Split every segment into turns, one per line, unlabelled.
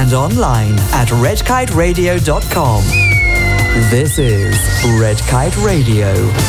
and online at redkiteradio.com. This is Red Kite Radio.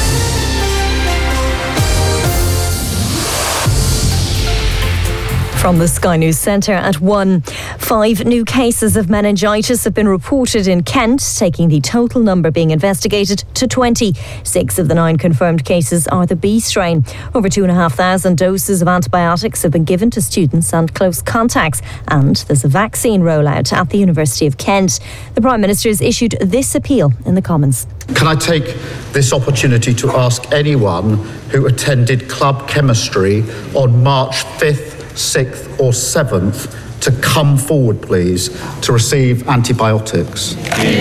From the Sky News Centre at 1. 5 new cases of meningitis have been reported in Kent, taking the total number being investigated to 20. 6 of the 9 confirmed cases are the B strain. Over 2,500 doses of antibiotics have been given to students and close contacts. And there's a vaccine rollout at the University of Kent. The Prime Minister has issued this appeal in the Commons.
Can I take this opportunity to ask anyone who attended club chemistry on March 5th, 6th or 7th to come forward, please, to receive antibiotics?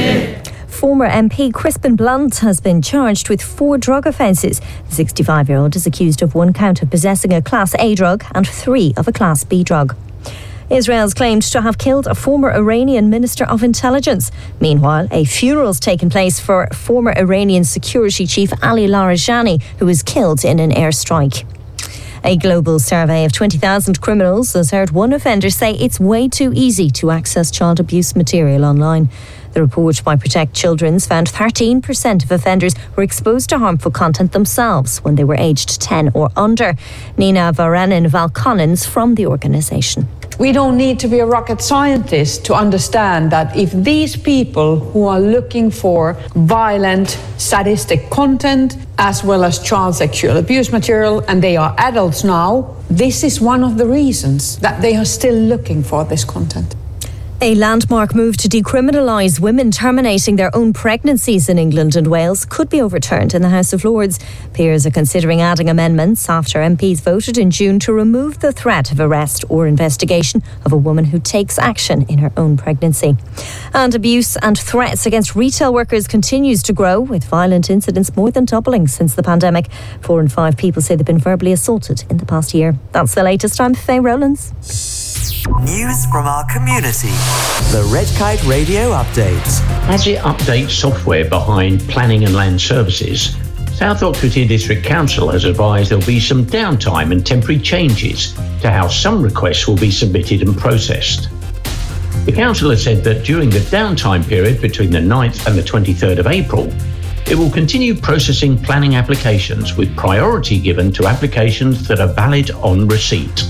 Former MP Crispin Blunt has been charged with 4 drug offences. The 65-year-old is accused of 1 count of possessing a Class A drug and 3 of a Class B drug. Israel's claimed to have killed a former Iranian Minister of Intelligence. Meanwhile, a funeral's taken place for former Iranian security chief Ali Larijani, who was killed in an airstrike. A global survey of 20,000 criminals has heard one offender say it's way too easy to access child abuse material online. The report by Protect Children's found 13% of offenders were exposed to harmful content themselves when they were aged 10 or under. Nina Varanin-Valkonens from the organisation.
We don't need to be a rocket scientist to understand that if these people who are looking for violent, sadistic content, as well as child sexual abuse material, and they are adults now, this is one of the reasons that they are still looking for this content.
A landmark move to decriminalise women terminating their own pregnancies in England and Wales could be overturned in the House of Lords. Peers are considering adding amendments after MPs voted in June to remove the threat of arrest or investigation of a woman who takes action in her own pregnancy. And abuse and threats against retail workers continues to grow, with violent incidents more than doubling since the pandemic. 4 in 5 people say they've been verbally assaulted in the past year. That's the latest. I'm Faye Rowlands.
News from our community. The Red Kite Radio Update.
As it updates software behind planning and land services, South Oxfordshire District Council has advised there'll be some downtime and temporary changes to how some requests will be submitted and processed. The council has said that during the downtime period between the 9th and the 23rd of April, it will continue processing planning applications with priority given to applications that are valid on receipt.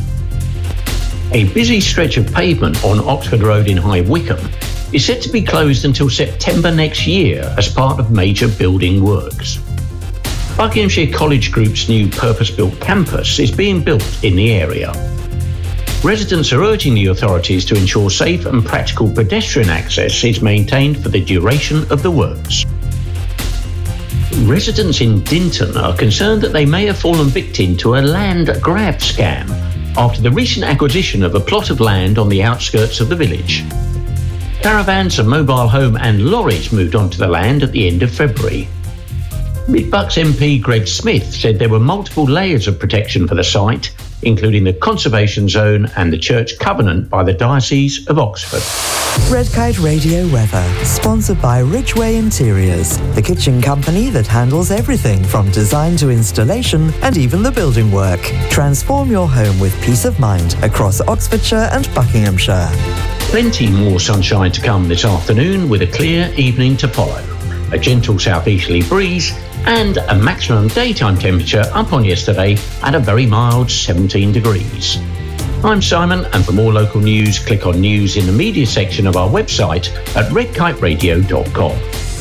A busy stretch of pavement on Oxford Road in High Wycombe is set to be closed until September next year as part of major building works. Buckinghamshire College Group's new purpose-built campus is being built in the area. Residents are urging the authorities to ensure safe and practical pedestrian access is maintained for the duration of the works. Residents in Dinton are concerned that they may have fallen victim to a land grab scam after the recent acquisition of a plot of land on the outskirts of the village. Caravans, a mobile home and lorries moved onto the land at the end of February. Mid-Bucks MP Greg Smith said there were multiple layers of protection for the site, including the conservation zone and the church covenant by the Diocese of Oxford.
Red Kite Radio weather, sponsored by Ridgeway Interiors, the kitchen company that handles everything from design to installation and even the building work. Transform your home with peace of mind across Oxfordshire and Buckinghamshire.
Plenty more sunshine to come this afternoon with a clear evening to follow. A gentle southeasterly breeze and a maximum daytime temperature up on yesterday at a very mild 17 degrees. I'm Simon, and for more local news, click on News in the Media section of our website at redkiteradio.com.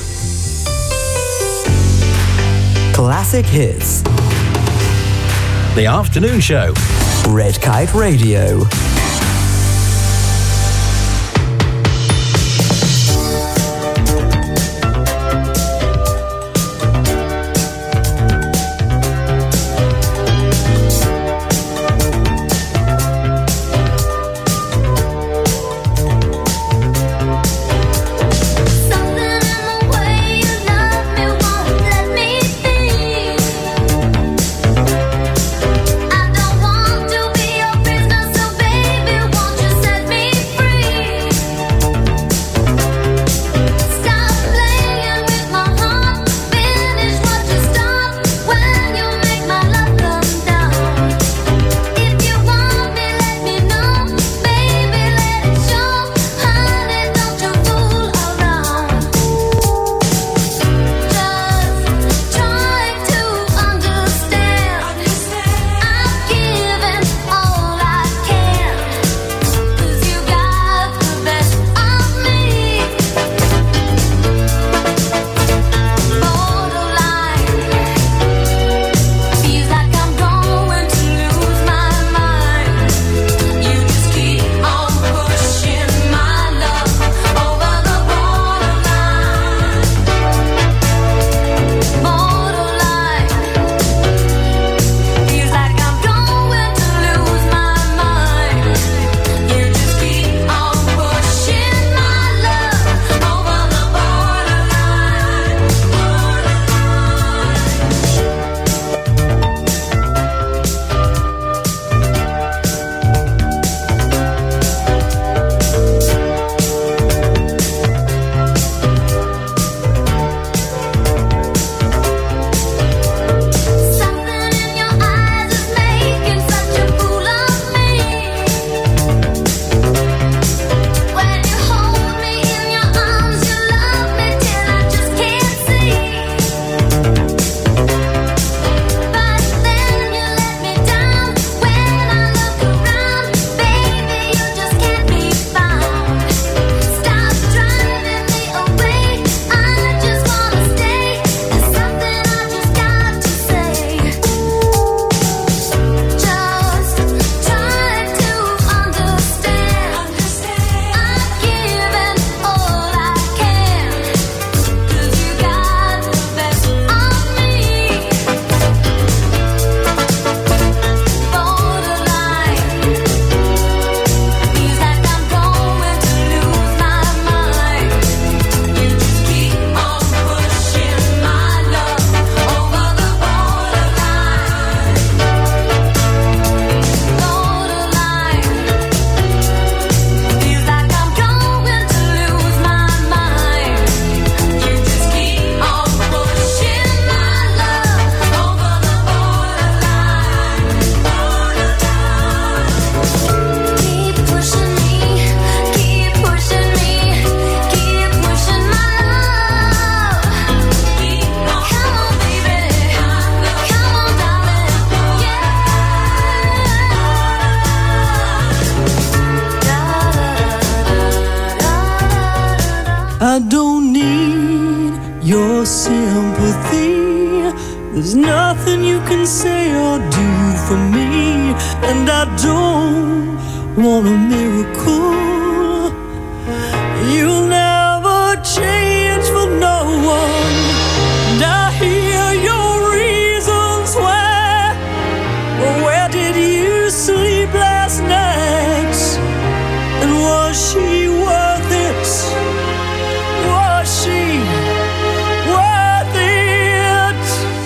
Classic hits.
The Afternoon Show.
Red Kite Radio.
I don't want to be your prisoner, so baby. I don't need your sympathy. There's nothing you can say or do for me, and I don't want a miracle. You'll never change for no one, and I hear your reasons why. Well, where did you sleep last night? And was she worth it? Was she worth it?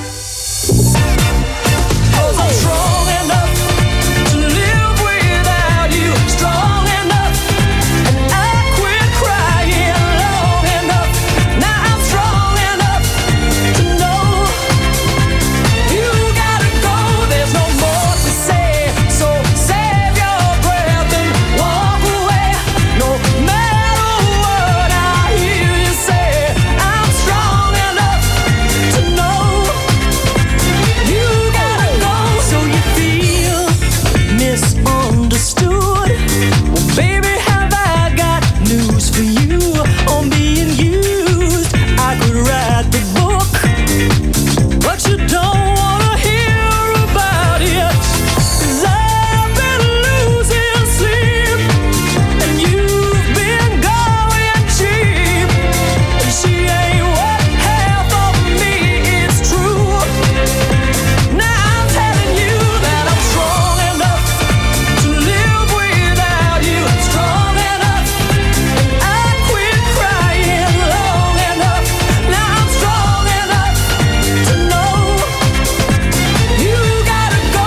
'Cause I'm strong enough to live without you, strong enough, and I quit crying long enough. Now I'm strong enough to know you gotta go. There's no more to say, so save your breath and walk away. No matter what I hear you say, I'm strong enough to know you gotta go. So you feel misunderstood? Well, baby, have I got news for you on being used? I could write the book, but you don't wanna hear about it. 'Cause I've been losing sleep, and you've been going cheap. And she ain't what half of me is true. Now I'm telling you that I'm strong enough to live without you, strong enough, and I quit crying long enough. Now I'm strong enough to know you gotta go.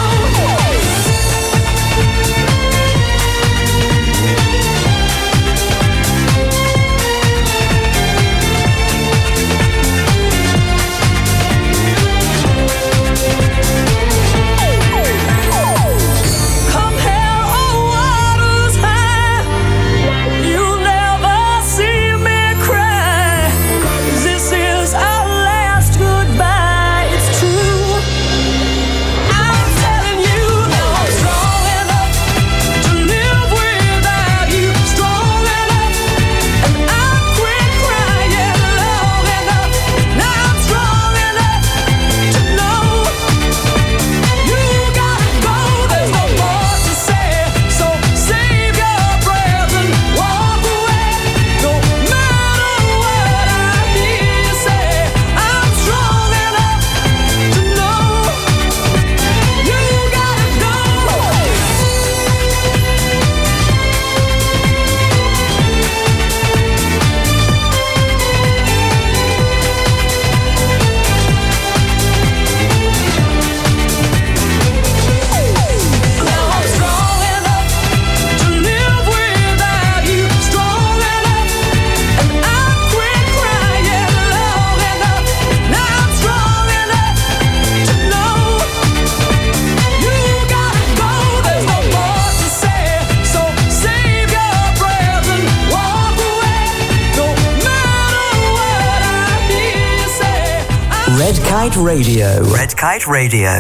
Come hell or water's high, you'll never see me cry. 'Cause this is our last goodbye, it's true. I'm telling you now I'm strong enough to live without you, strong enough, and I quit crying long enough. Now I'm strong enough to know you gotta go. There's no more to say, so save your breath and walk away. No matter what I hear you say, I'm strong enough to know you gotta go. Now I'm strong enough to live without you, strong enough, and I quit crying long enough. Now I'm strong enough to know you gotta go. There's no more to say, so save your breath and walk away. No matter what I hear you say,
Red Kite Radio. Red Kite Radio.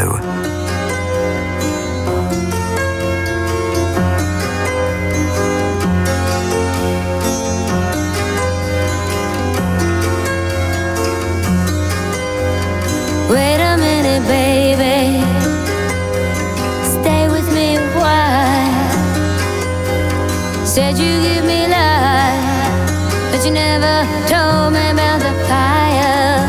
Wait a minute, baby. Stay with me a while. Said you give me life, but you never told me about the fire.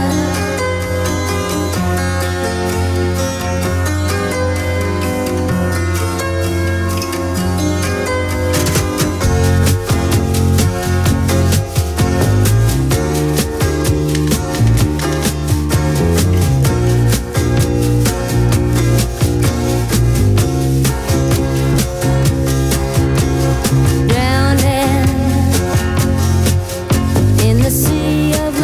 Drowning in the sea of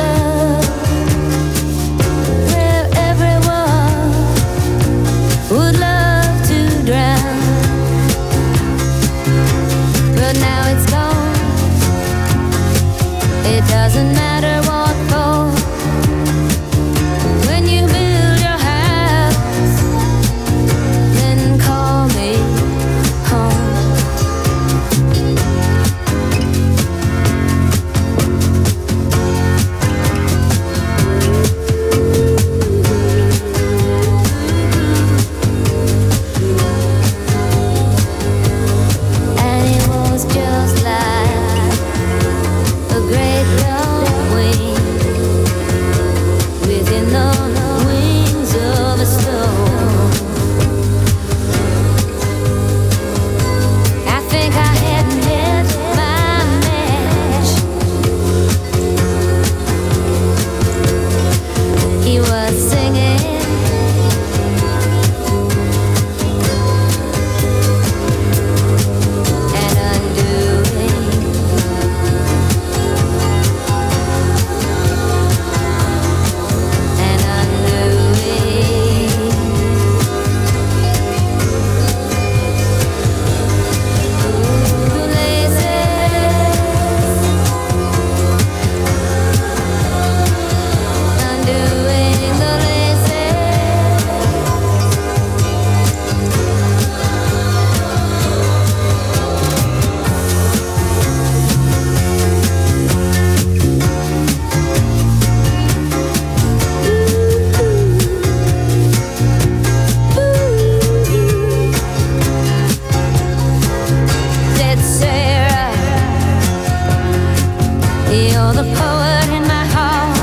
You're the poet in my heart.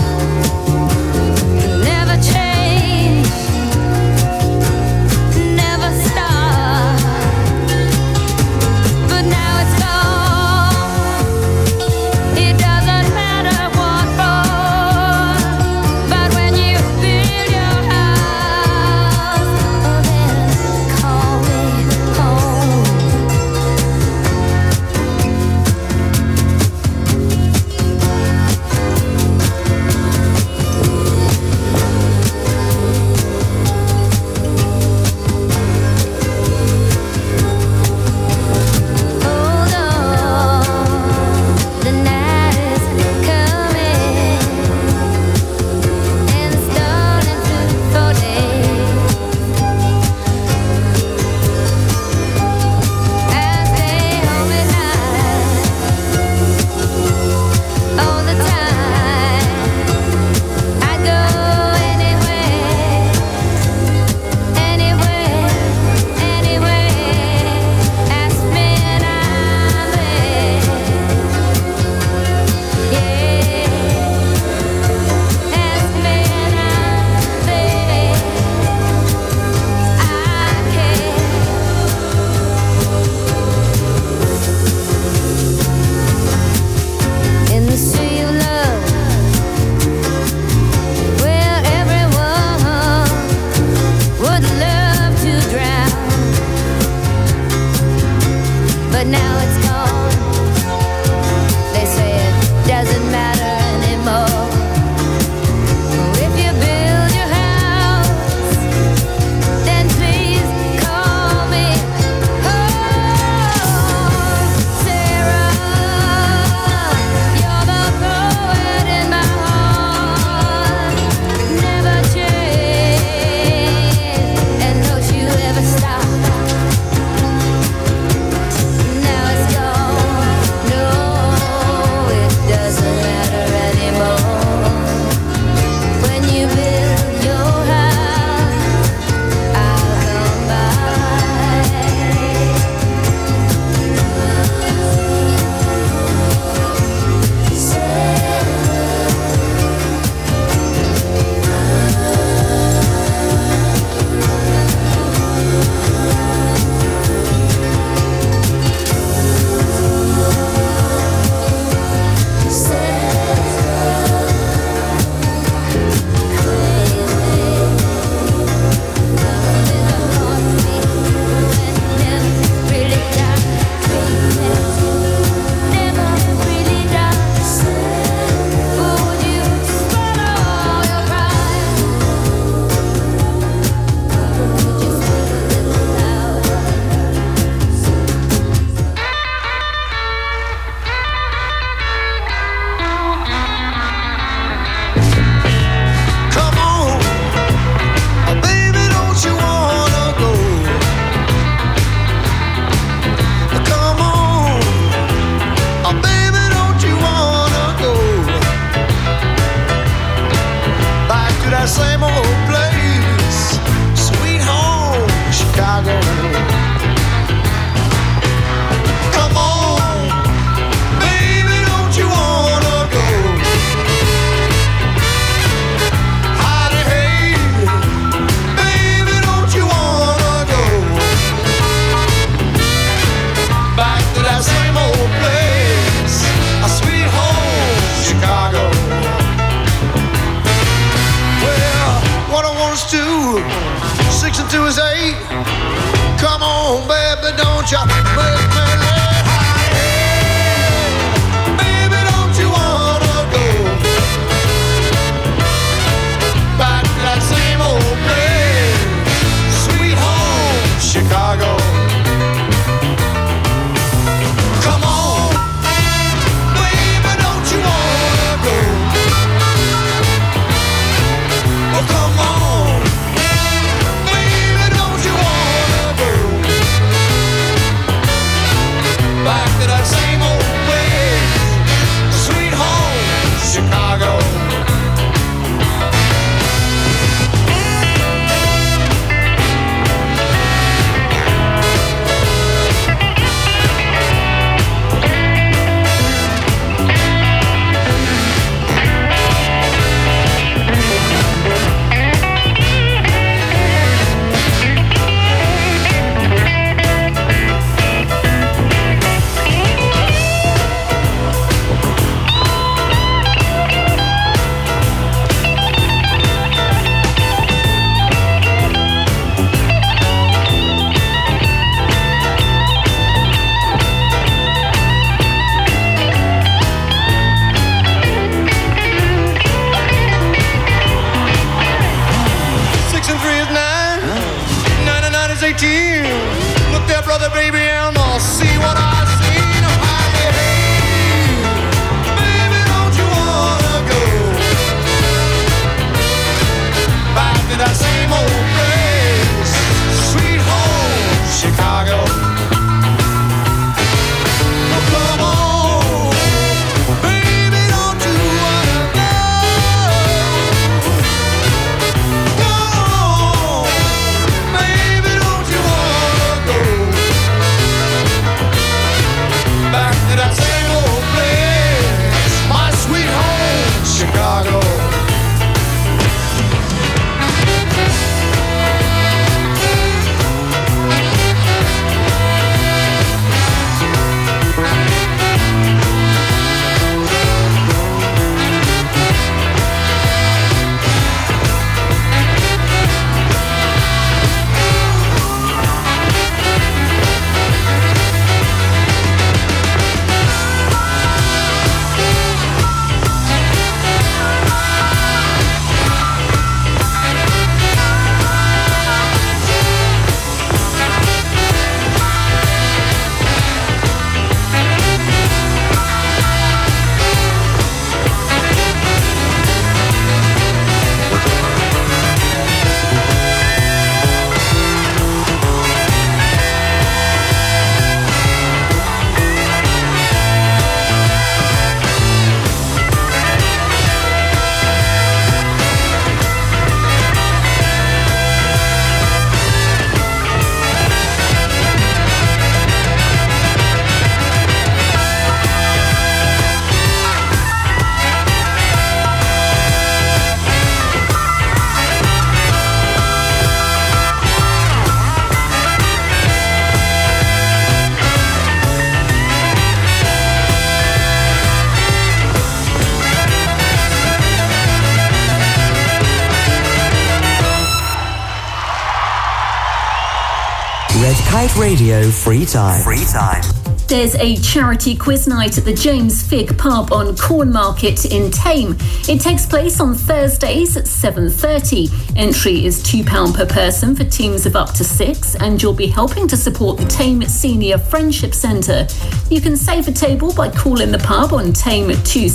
Never change, never stop. But now it's gone. It doesn't matter what for. But when you build your house, oh, then call me home. Hold on, the night is coming, and it's starting to fall days. I stay home at night all the time. I go anywhere, anywhere, anywhere. Ask me and I'm there. Yeah, ask me and I'm there. I care. In the sea of love, where everyone would love to drown, but now it's gone. They say it doesn't matter anymore. If you build your house, then please call me home. Sarah, you're the poet in my heart. Never change, and don't you ever stop. Now it's gone. No, it doesn't matter anymore. When you build your house, I'll come by.
Come on, baby, don't you wanna go? Come on, baby, don't you wanna go back to that same old place, sweet home, Chicago? Come on, baby, don't you wanna go? Hey, baby, don't you wanna go back to that same old place, a sweet home, Chicago? Well, what I want is 6 and 2 is 8. Come on, baby, don't you make me laugh. Hey, baby, don't you wanna go back to that same old place, sweet home, Chicago? Come on, baby, don't you wanna go? Oh, come on, baby, don't you wanna go brother, baby, and I'll see what I seen. Hey, baby, don't you wanna go back to that same old place, sweet home, Chicago? Oh, come on, baby, don't you wanna go? Go on, baby, don't you wanna go back to that same old place, my sweet home, Chicago?
Red Kite Radio Free Time.
There's a charity quiz night at the James Fig pub on Cornmarket in Thame. It takes place on Thursdays at 7:30. Entry is £2 per person for teams of up to 6, and you'll be helping to support the Thame Senior Friendship Centre. You can save a table by calling the pub on Thame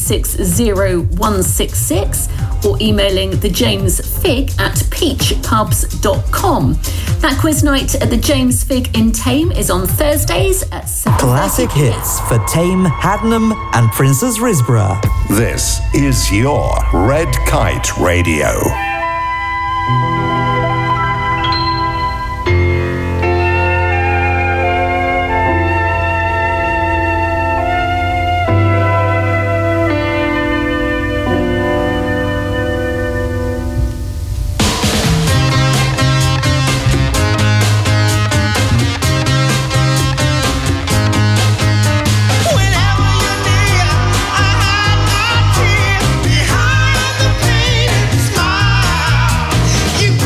260166 or emailing the James Fig at peachpubs.com. That quiz night at the James Fig in Thame is on Thursdays at 7:30.
Classic hits for Thame, Haddenham and Princess Risborough.
This is your Red Kite Radio.
Behind the painted smile, you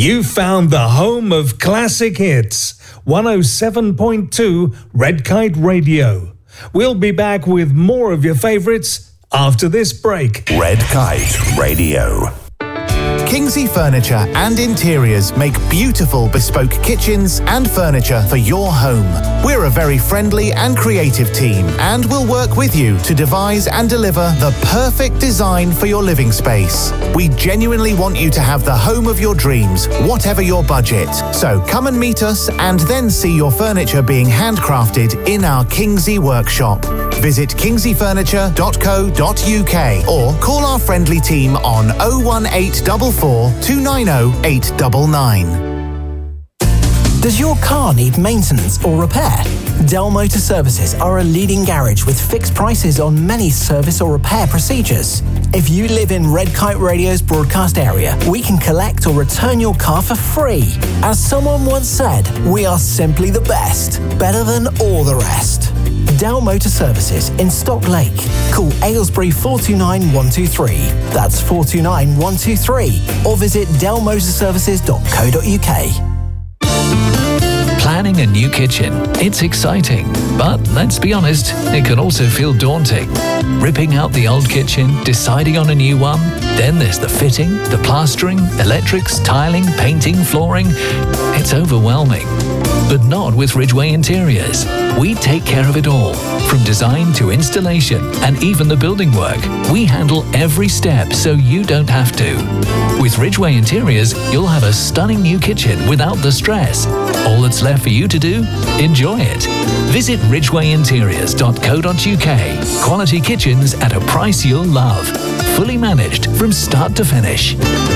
You found the home of classic hits, 107.2 Red Kite Radio. We'll be back with more of your favourites after this break.
Red Kite Radio.
Kingsley Furniture and Interiors make beautiful bespoke kitchens and furniture for your home. We're a very friendly and creative team and we'll work with you to devise and deliver the perfect design for your living space. We genuinely want you to have the home of your dreams, whatever your budget. So come and meet us and then see your furniture being handcrafted in our Kingsley workshop. Visit kingsleyfurniture.co.uk or call our friendly team on 01844 290 899.
Does your car need maintenance or repair? Dell Motor Services are a leading garage with fixed prices on many service or repair procedures. If you live in Red Kite Radio's broadcast area, we can collect or return your car for free. As someone once said, we are simply the best, better than all the rest. Dell Motor Services in Stock Lake. Call Aylesbury 429 123. That's 429 123. Or visit dellmotorservices.co.uk.
Planning a new kitchen. It's exciting, but let's be honest, it can also feel daunting. Ripping out the old kitchen, deciding on a new one, then there's the fitting, the plastering, electrics, tiling, painting, flooring. It's overwhelming. But not with Ridgeway Interiors. We take care of it all, from design to installation and even the building work. We handle every step so you don't have to. With Ridgeway Interiors, you'll have a stunning new kitchen without the stress. All that's left for you to do? Enjoy it. Visit ridgwayinteriors.co.uk. Quality kitchens at a price you'll love. Fully managed from start to finish.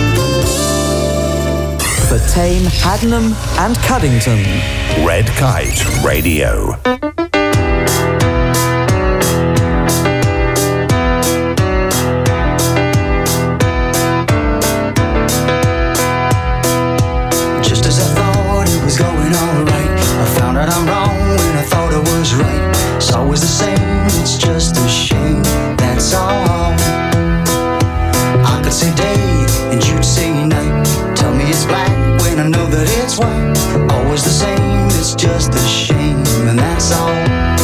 For Tame, Haddenham and Cuddington.
Red Kite Radio.
Just as I thought it was going alright, I found out I'm wrong when I thought I was right. It's always the same, it's just a shame, that's all. I could say day and you'd say night. Tell me it's black when I know that it's white. Always the same, it's just a shame, and that's all.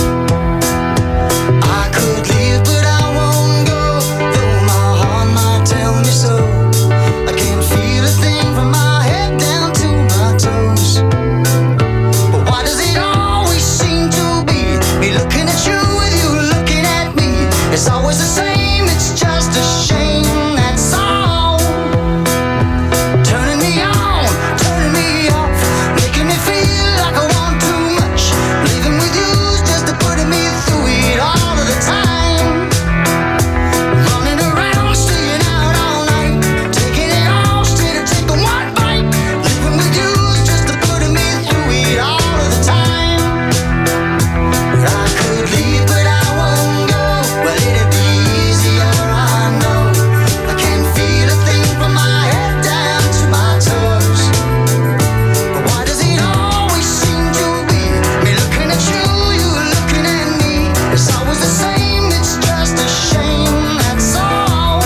I could leave, but I won't go, though my heart might tell me so. I can't feel a thing from my head down to my toes. But why does it always seem to be me looking at you with you looking at me? It's always the same, it's just a shame, that's all. Turning me on, turning me off, making me feel like I want too much. Living with you's just putting me through it all of the time. Running around, staying out all night, taking it all straight or taking one bite. Living with you's just putting me through it all of the time. I could leave, but I won't go. Well, it'd be easier, I know. I can't feel a thing from my head down to my toes. But why does it always seem to be me looking at you, you looking at me? It's always the same, it's just a shame, that's all.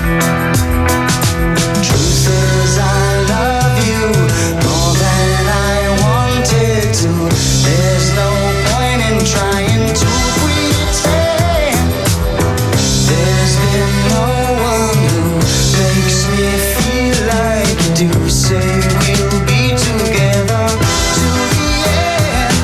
Truth is, I love you more than I wanted to. There's no point in trying to pretend. There's been no one who makes me feel like you do. Say we'll be together to the end.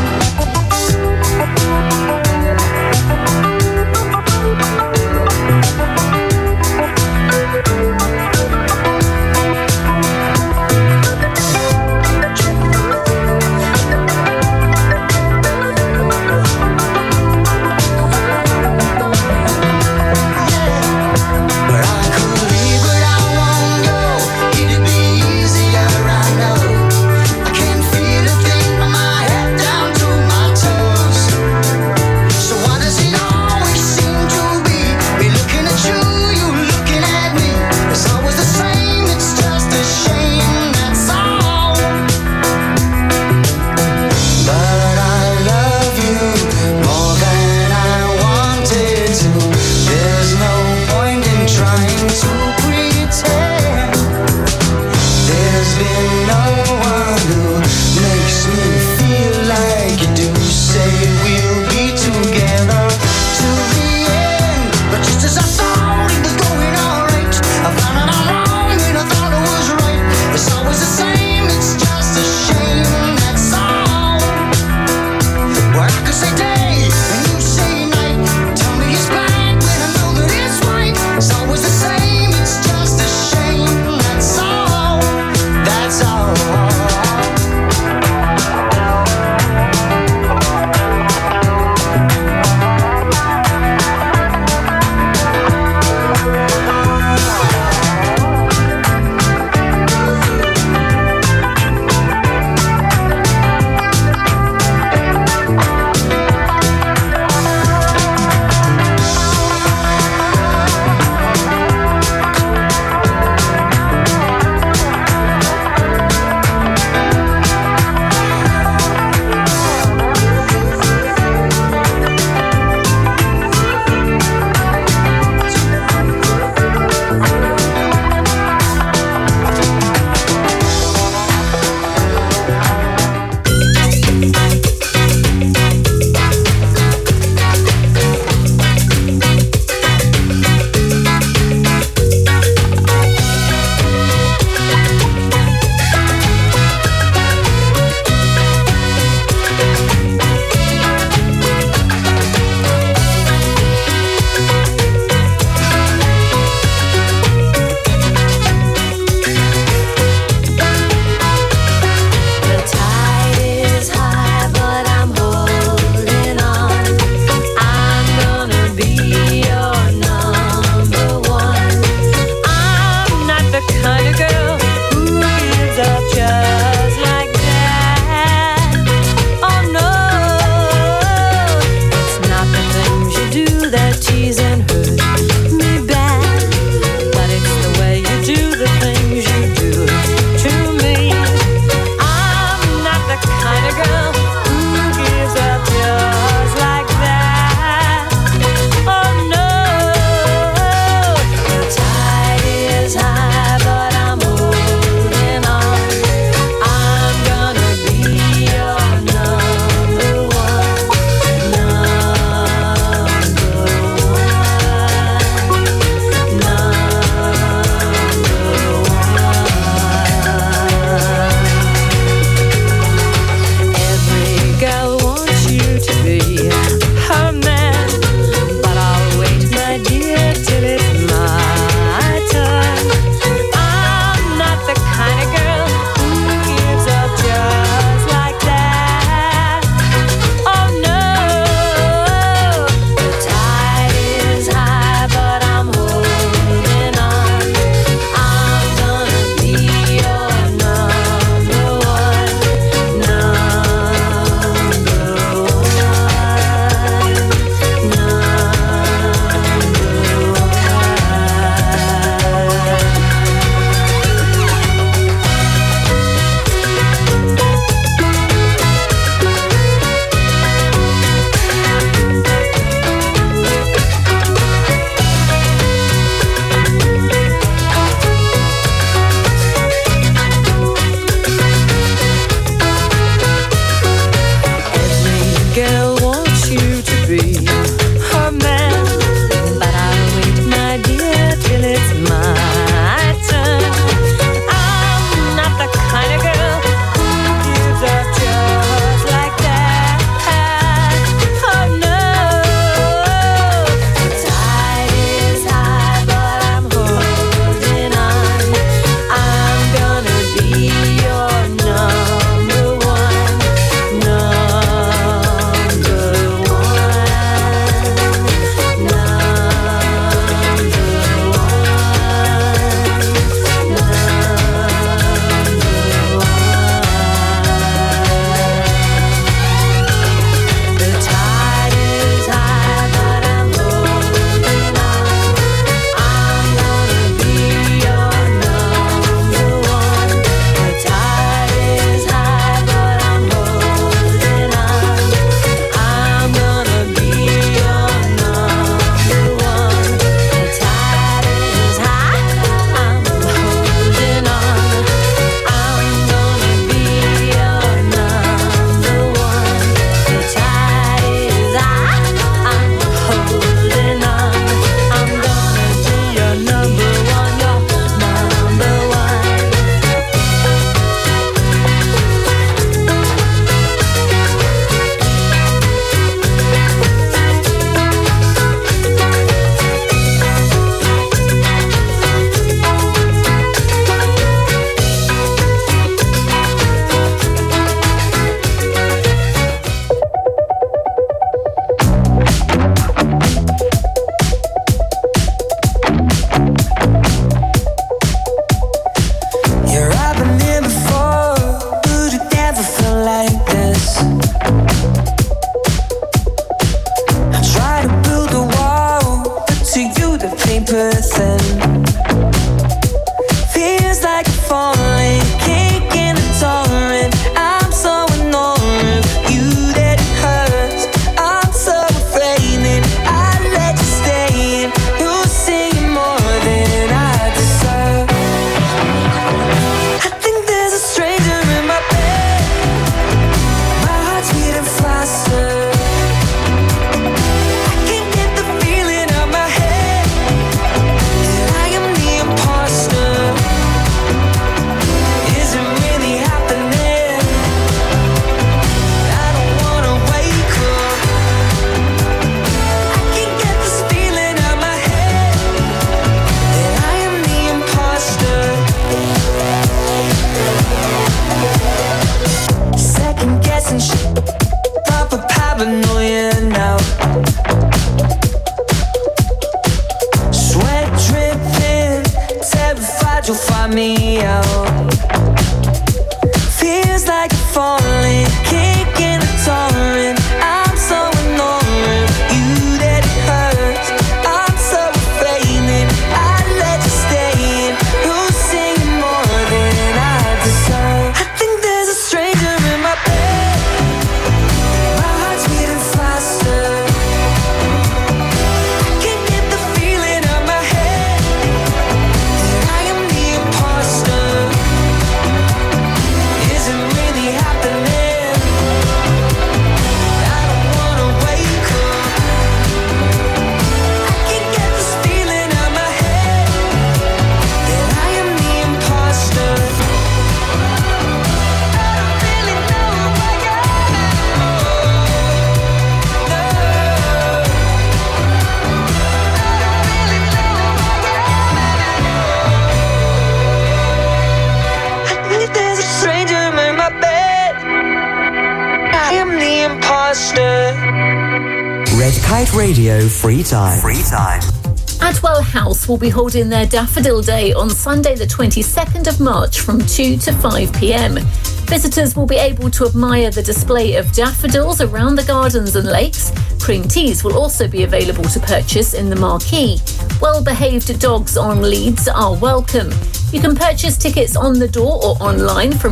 Red Kite Radio Free Time.
Adwell House will be holding their Daffodil Day on Sunday the 22nd of March from 2 to 5 p.m. Visitors will be able to admire the display of daffodils around the gardens and lakes. Cream teas will also be available to purchase in the marquee. Well-behaved dogs on leads are welcome. You can purchase tickets on the door or online from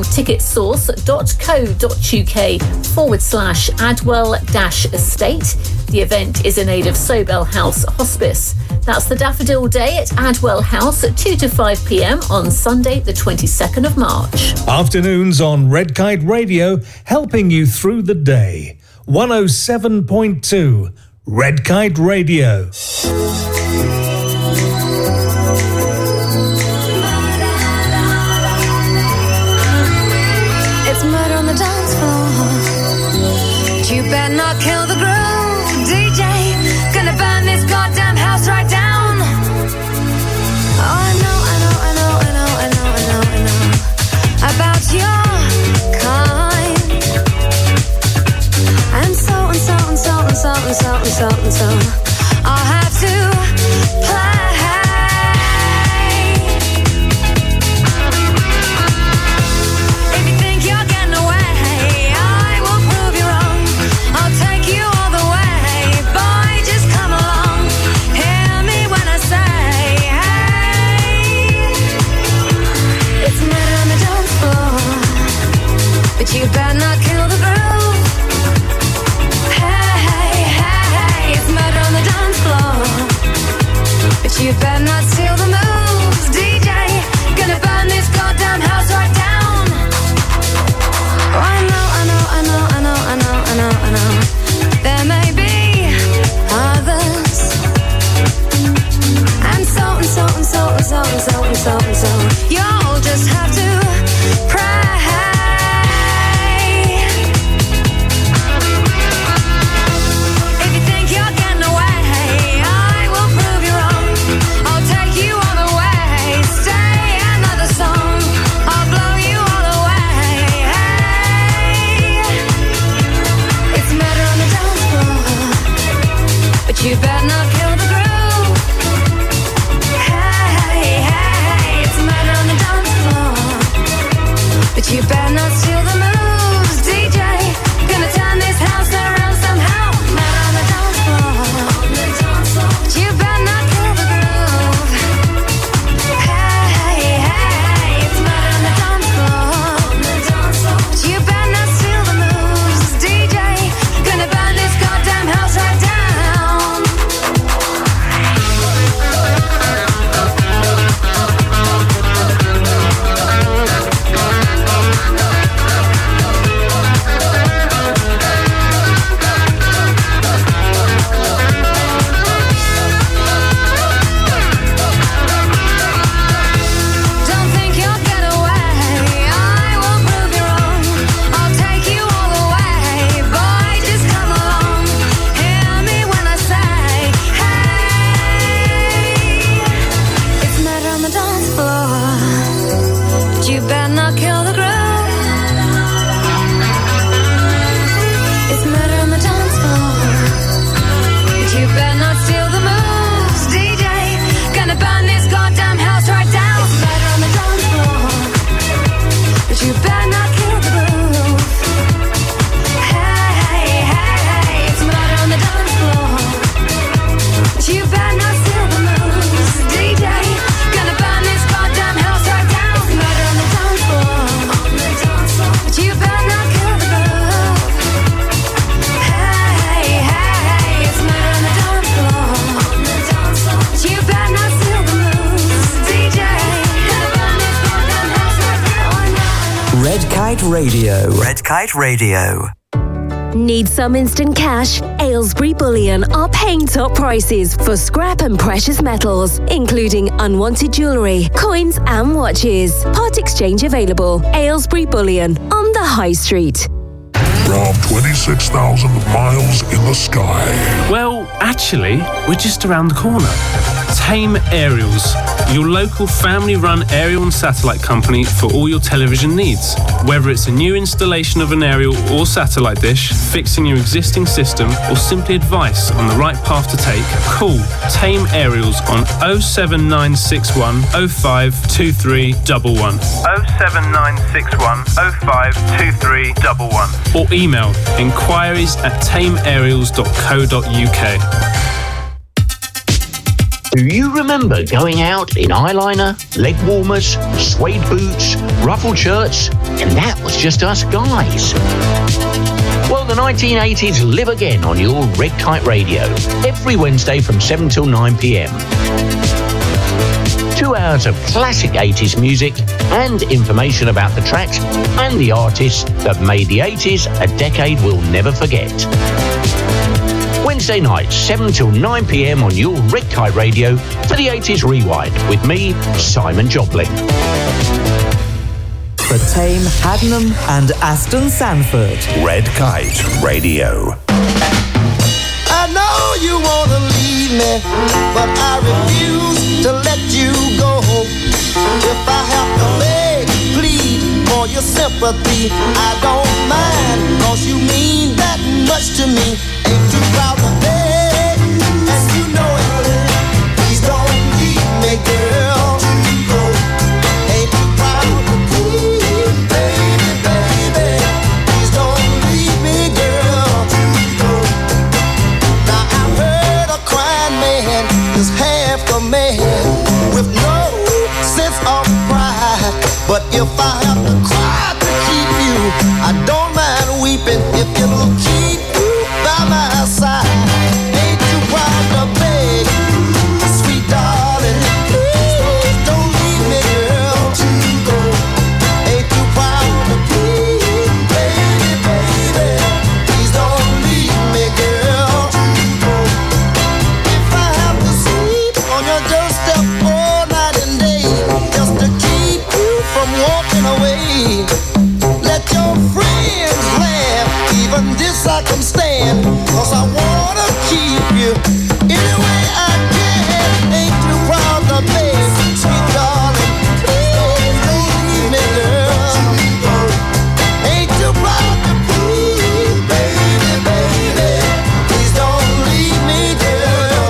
ticketsource.co.uk/Adwell-Estate. The event is in aid of Sobel House Hospice. That's the Daffodil Day at Adwell House at 2 to 5 p.m. on Sunday the 22nd of March.
Afternoons on Red Kite Radio, helping you through the day. 107.2 Red Kite Radio.
It's murder on the dance floor. You better not kill the groove, DJ. Gonna burn this goddamn house right down. Oh, I know about your kind. And so I'll have to play. If you think you're getting away, I will prove you wrong. I'll take you all the way. Boy, just come along. Hear me when I say, hey. It's murder on the dance floor, but you better not kill the groove. Hey, it's murder on the dance floor, but you better not steal the moves, DJ. Gonna burn this goddamn house right down. Oh, I know. There may be others, and so. You'll just have to pray. If you think you're getting away, I will prove you wrong. I'll take you all the way. Stay another song. I'll blow you all away. Hey, it's murder on the dance floor, but you better not kill the groove. Hey, it's murder on the dance floor, but you better not steal the moves, DJ. Gonna turn this house around somehow. Murder on the dance floor, but you better not kill the groove. Hey, it's murder on the dance floor, but you better not steal the moves, DJ. Gonna burn this goddamn house right down. Don't think you'll get away. I will prove you wrong. I'll take you all the way. Boy, just come along. Hear me when I say, hey. It's murder on the dance floor, but you better not kill the groove. It's murder on the dance floor, but you better not steal the moves, DJ. Gonna burn this goddamn house right down. It's murder on the dance floor, but you better not kill the groove. Hey, it's murder on the dance floor, but you better not steal the moves, DJ. Gonna burn this goddamn house right down. It's murder on the dance floor, but you better not kill the groove. Hey, it's murder on the dance floor, but you better not steal the moves, DJ. Gonna burn this goddamn house right down.
Red Kite Radio. Red Kite Radio.
Need some instant cash? Aylesbury Bullion are paying top prices for scrap and precious metals, including unwanted jewellery, coins and watches. Part exchange available. Aylesbury Bullion on the High Street.
From 26,000 miles in the sky.
Well, actually, we're just around the corner.
Tame Aerials, your local family-run aerial and satellite company for all your television needs. Whether it's a new installation of an aerial or satellite dish, fixing your existing system, or simply advice on the right path to take, call Tame Aerials on 07961 052311.
07961 052311.
Or email inquiries@tameaerials.co.uk.
Do you remember going out in eyeliner, leg warmers, suede boots, ruffled shirts, and that was just us guys? Well, the 1980s live again on your Red Kite Radio, every Wednesday from 7 till 9 p.m. 2 hours of classic 80s music and information about the tracks and the artists that made the 80s a decade we'll never forget. Wednesday nights, 7 till 9 p.m. on your Red Kite Radio for the 80s Rewind with me, Simon Jobling.
For Tame, Haddenham and Aston Sandford.
Red Kite Radio.
I know you wanna leave me, but I refuse to let you go. If I have to beg, plead for your sympathy, I don't mind, 'cause you mean that much to me. Ain't too proud to beg, and you know it. Please don't leave me, girl. Ain't too proud to plead, baby, baby. Please don't leave me, girl. Now I heard a crying man is half a man with no sense of pride. But if I have to cry to keep you, I don't mind weeping if it'll keep you by my side. Ain't too proud to beg, sweet darling. Please don't leave me, girl. Ain't too proud to plead, baby, baby. Please don't leave me, girl. If I have to sleep on your doorstep all night and day, just to keep you from walking away, let your friends laugh, even this I can stand, 'cause I wanna keep you any way I can. Ain't too proud to beg, sweet darling. Please don't leave me, girl. Ain't too proud to plead, baby, baby. Please don't leave me, girl.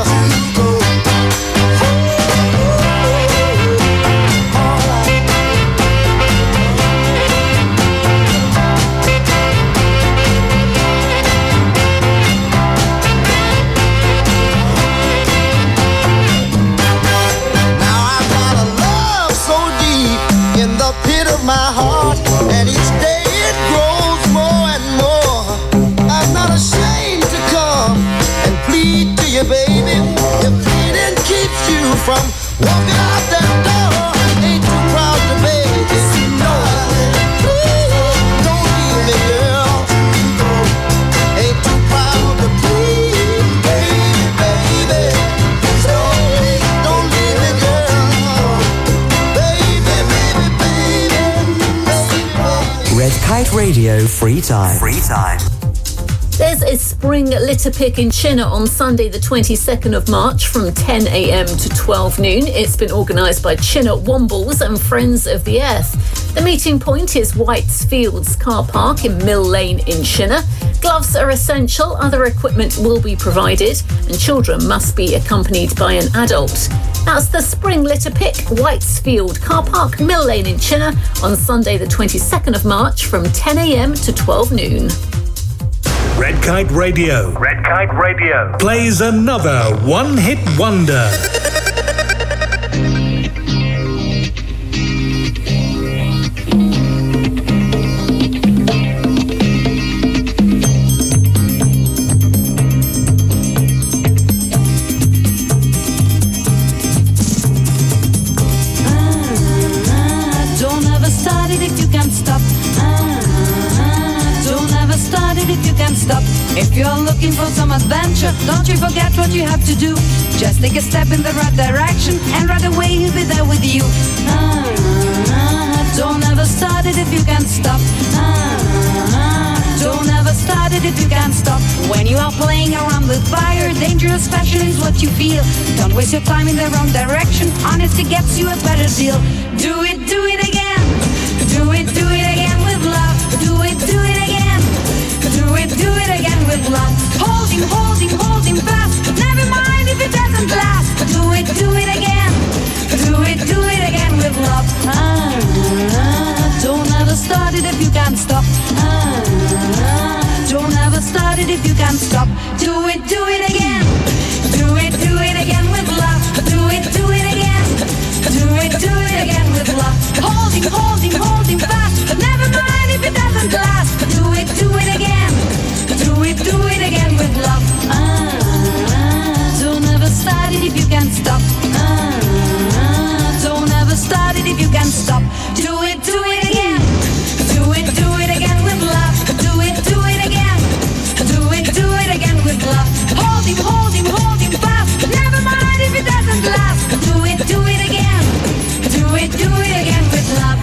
My heart, and each day it grows more and more. I'm not ashamed to come and plead to you, baby. If pleading keeps you from walking out that door, ain't too proud to beg. You know it. Please don't leave me, girl. Ain't too proud to plead, baby, baby. Please don't leave me, girl. Baby, baby, baby.
Red Kite Radio Free Time. Free Time.
There's a spring litter pick in Chinner on Sunday the 22nd of March from 10 a.m. to 12 noon. It's been organised by Chinner Wombles and Friends of the Earth. The meeting point is White's Fields Car Park in Mill Lane in Chinner. Gloves are essential, other equipment will be provided, and children must be accompanied by an adult. That's the Spring Litter Pick, Whitesfield Car Park, Mill Lane in Chinner on Sunday the 22nd of March from 10 a.m. to 12 noon.
Red Kite Radio.
Red Kite Radio.
Plays another one-hit wonder.
Don't ever start it if you can't stop. Don't ever start it if you can't stop. If you're looking for some adventure, don't you forget what you have to do. Just take a step in the right direction, and right away he'll be there with you. Don't ever start it if you can't stop. Don't ever start it if you can't stop. When you are playing around the with fire. Dangerous passion is what you feel. Don't waste your time in the wrong direction. Honesty gets you a better deal. Do it again. Do it again with love. Do it again. Do it again with love. Hold him fast. Never mind if it doesn't last. Do it again. Do it again with love. Don't ever start it if you can't stop. Don't ever start it if you can't stop. Do it again. Do it again with love. Do it again. Do it again with love. Hold him fast. Never mind if it doesn't last. Do it again. Do it again with love. Don't ever start it if you can't stop. Don't ever start it if you can't stop. Do it again. Do it again with love. Do it again. Do it again with love. Hold him fast. Never mind if it doesn't last. Do it again. Do it again with love.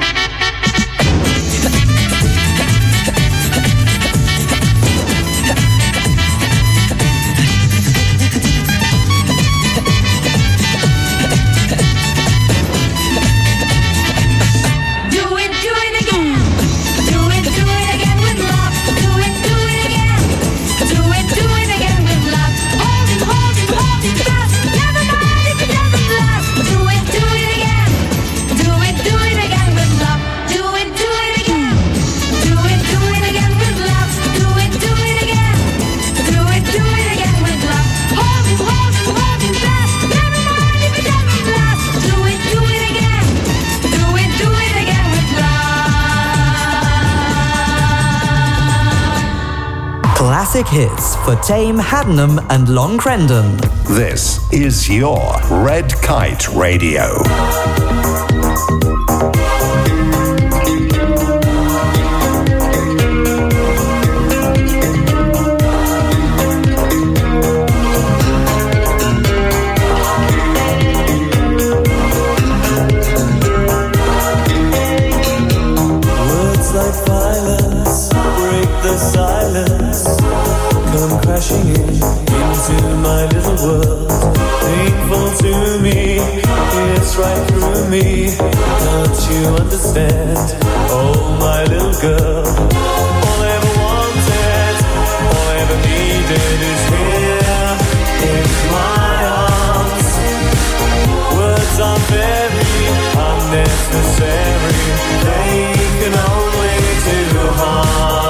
Classic hits for Tame, Haddenham and Long Crendon.
This is your Red Kite Radio.
Words like violence break the silence. Come crashing into my little world. Painful to me, it's right through me. Don't you understand? Oh, my little girl. All I ever wanted, all I ever needed is here in my arms. Words are very unnecessary. They can only do harm.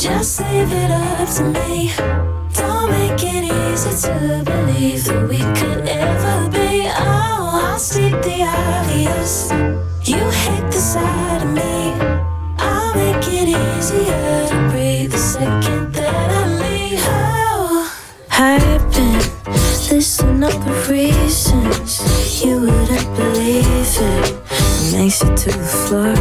Just leave it up to me. Don't make it easy to believe that we could ever be. Oh, I'll state the obvious. You hate the side of me. I'll make it easier to breathe the second that I leave. Oh, I've been listing all the reasons you wouldn't believe it. It makes it to the floor.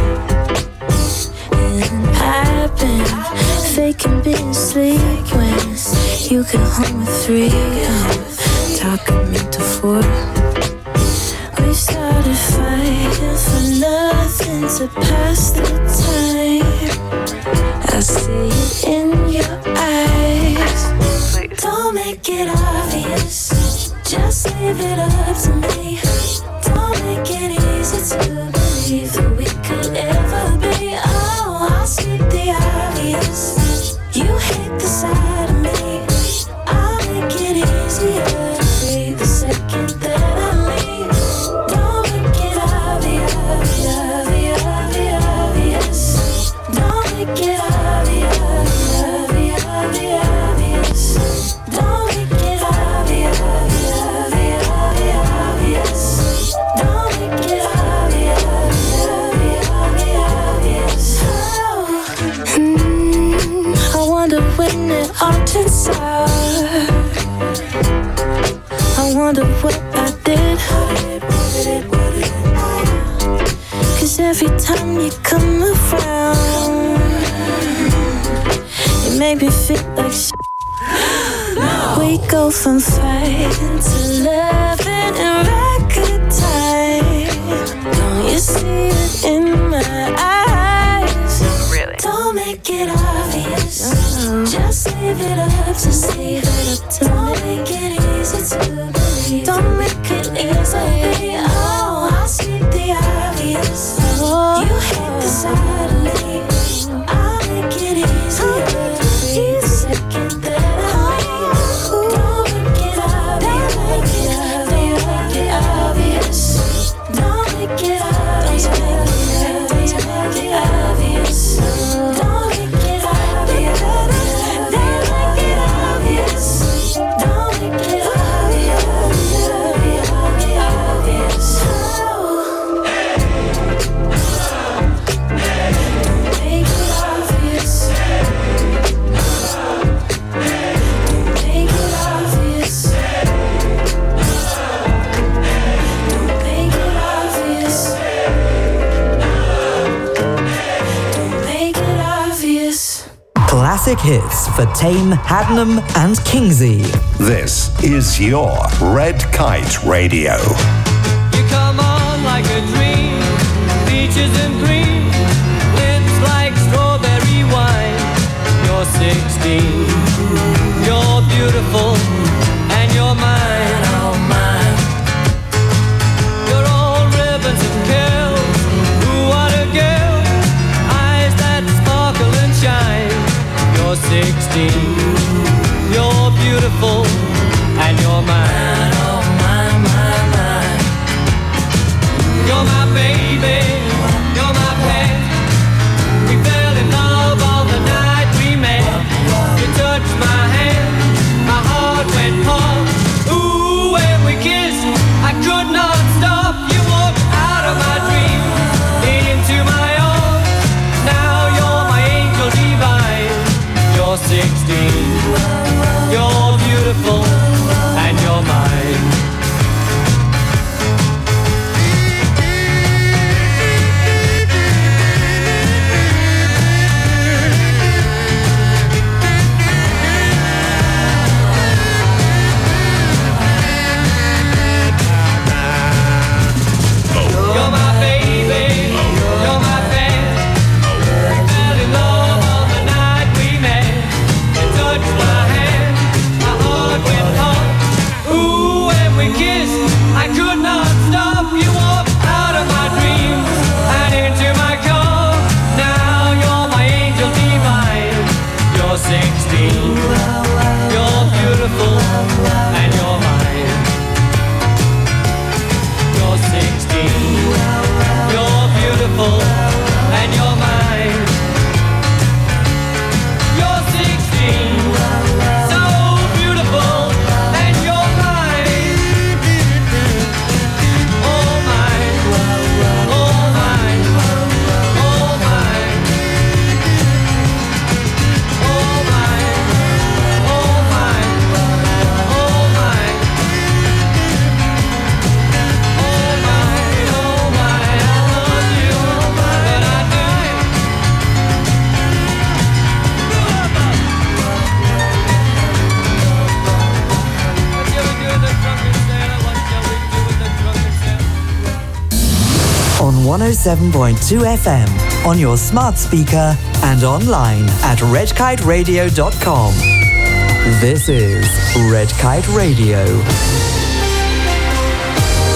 And I've been faking being asleep when you get home at 3. Talking me to 4. We started fighting for nothing to pass the time. I see it in your eyes. Don't make it obvious. Just leave it up to me. Don't make it easy to believe that we could ever be. Oh, I'll speak the obvious. You hate the side of me. I'll make it easier to breathe the second that I leave. Don't make it obvious. Don't make it obvious. Don't make it obvious. Don't make it obvious. I wonder when it all turns out. I wonder what I did. 'Cause every time you come around, you make me feel like shit. We go from fighting to loving in record time. Don't you see it in my eyes? Really? Don't make it obvious. Just leave it up to see. Don't make it easy to believe. Don't make it easy. Oh, I'll speak the obvious. You hate the side of me. I'll make it easier to breathe the second that I leave. Don't make it obvious. Don't make it obvious. Don't make it obvious. Don't make it obvious. Don't make it
Classic hits for Tame, Haddenham and Kingsey.
This is your Red Kite Radio.
You come on like a dream, peaches and cream, lips like strawberry wine. You're 16, you're beautiful, and you're mine, oh mine. You're all ribbons and curls, ooh what a girl, eyes that sparkle and shine. You're 16, you're beautiful, and you're mine, oh mine, mine, mine. You're my baby, you're my pet. We fell in love on the night we met. You touched my hand, my heart went pump. Ooh, when we kissed, I could not stop. You walked out of my dreams, into my arms. Now you're my angel divine. You're 16, you're beautiful, and you're mine. You're my baby, you're my pet. We fell in love on the night we met. You touched my hand, my heart went pump. Ooh, when we kissed, I could not stop. You walked out of my dreams and into my car. Now you're my angel divine. You're 16, you're beautiful, and you're mine. You're 16, you're beautiful, and you're mine. You're
107.2 FM on your smart speaker and online at redkiteradio.com. This is Red Kite Radio.